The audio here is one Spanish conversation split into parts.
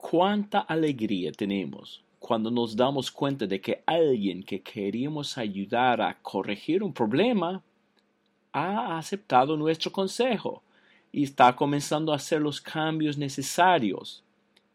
Cuánta alegría tenemos cuando nos damos cuenta de que alguien que queríamos ayudar a corregir un problema ha aceptado nuestro consejo y está comenzando a hacer los cambios necesarios.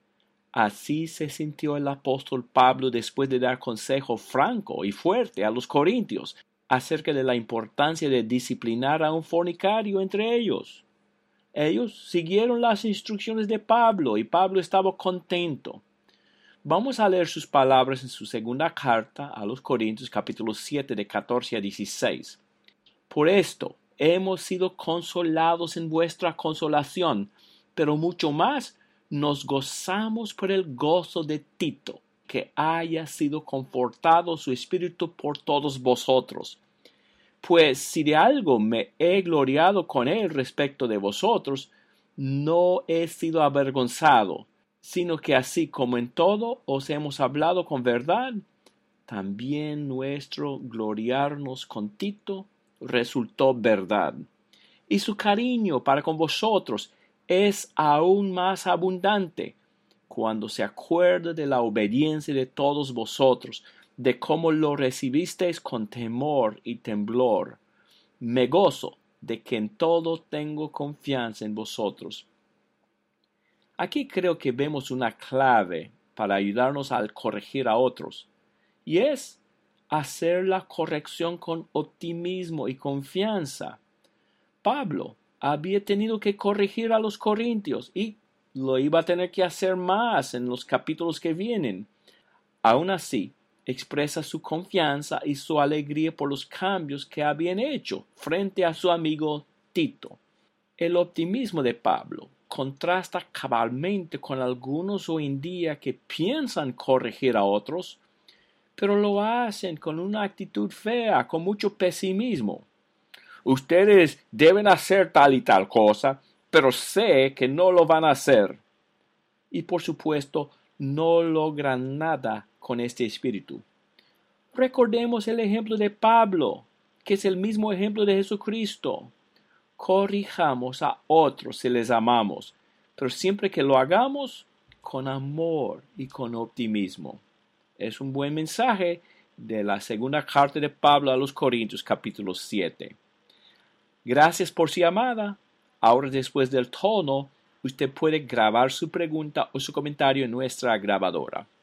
Así se sintió el apóstol Pablo después de dar consejo franco y fuerte a los corintios acerca de la importancia de disciplinar a un fornicario entre ellos. Ellos siguieron las instrucciones de Pablo y Pablo estaba contento. Vamos a leer sus palabras en su segunda carta a los Corintios, capítulo 7, de 14 a 16. Por esto hemos sido consolados en vuestra consolación, pero mucho más nos gozamos por el gozo de Tito, que haya sido confortado su espíritu por todos vosotros. Pues si de algo me he gloriado con él respecto de vosotros, no he sido avergonzado, sino que así como en todo os hemos hablado con verdad, también nuestro gloriarnos con Tito resultó verdad. Y su cariño para con vosotros es aún más abundante cuando se acuerda de la obediencia de todos vosotros, de cómo lo recibisteis con temor y temblor. Me gozo de que en todo tengo confianza en vosotros. Aquí creo que vemos una clave para ayudarnos a corregir a otros, y es hacer la corrección con optimismo y confianza. Pablo había tenido que corregir a los corintios y lo iba a tener que hacer más en los capítulos que vienen. Aún así, expresa su confianza y su alegría por los cambios que habían hecho frente a su amigo Tito. El optimismo de Pablo contrasta cabalmente con algunos hoy en día que piensan corregir a otros, pero lo hacen con una actitud fea, con mucho pesimismo. Ustedes deben hacer tal y tal cosa, pero sé que no lo van a hacer. Y por supuesto, no logran nada con este espíritu. Recordemos el ejemplo de Pablo, que es el mismo ejemplo de Jesucristo. Corrijamos a otros si les amamos, pero siempre que lo hagamos con amor y con optimismo. Es un buen mensaje de la segunda carta de Pablo a los Corintios, capítulo 7. Gracias por su llamada. Ahora, después del tono, usted puede grabar su pregunta o su comentario en nuestra grabadora.